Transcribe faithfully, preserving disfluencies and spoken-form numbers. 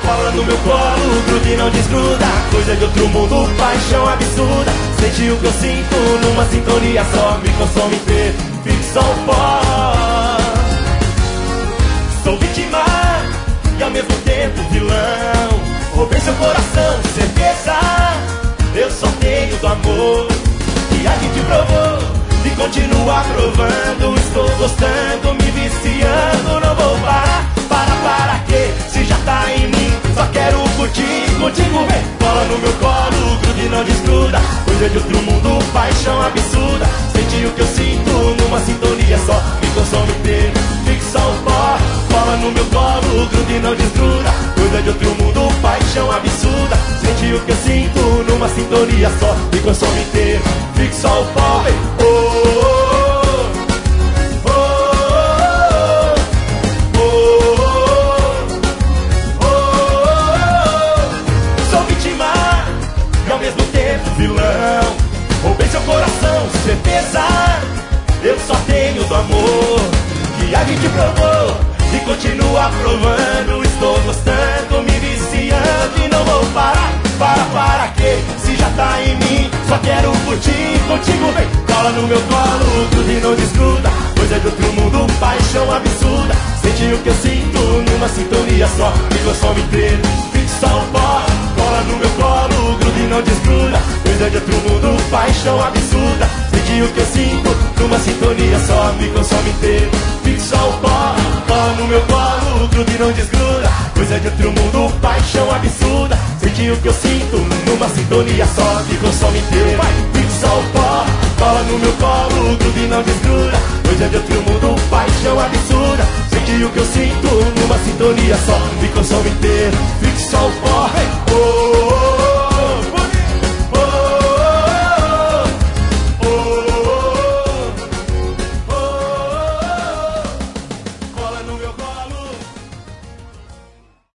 Cola no meu colo, gruda e não desgruda. Coisa de outro mundo, paixão absurda. Sente o que eu sinto numa sintonia só. Me consome inteiro, fixa o pó. Sou vítima e ao mesmo tempo vilão. Roubei seu coração, certeza. Eu só tenho do amor que a gente provou e continua provando. Estou gostando, me viciando. Não vou parar, para, para quê? Se já tá em mim, só quero curtir contigo, vem. Cola no meu colo, gruda e não desgruda. Coisa de outro mundo, paixão absurda. Sente o que eu sinto numa sintonia só. Me consome inteiro, fixa o pó. Cola no meu colo, gruda e não desgruda. Coisa de outro mundo, paixão absurda. Sente o que eu sinto numa sintonia só. Me consome inteiro, fixa o pó. Oh, oh, oh, oh, oh. Sou vítima e ao mesmo tempo vilão. Roubei seu coração, certeza. Eu só tenho do amor que a gente provou e continua provando. Estou gostando, me viciando e não vou parar. Para, para quê? Se já tá em mim, só quero curtir contigo, vem. Cola no meu colo, gruda e não desgruda. Coisa de outro mundo, paixão absurda. Sente o que eu sinto numa sintonia só. Me consome inteiro, fixa o pó. Cola no meu colo, gruda e não desgruda. Coisa de outro mundo, paixão absurda. Sente o que eu sinto numa sintonia só. Me consome inteiro, fixa o pó. Cola no meu colo, gruda e não desgruda. Coisa de outro mundo, paixão absurda. Sente o que eu sinto numa sintonia só. Me consome inteiro, fixa o pó. Cola no meu colo, gruda e não desgruda. Coisa de outro mundo, paixão absurda. Sente o que eu sinto numa sintonia só. Me consome inteiro.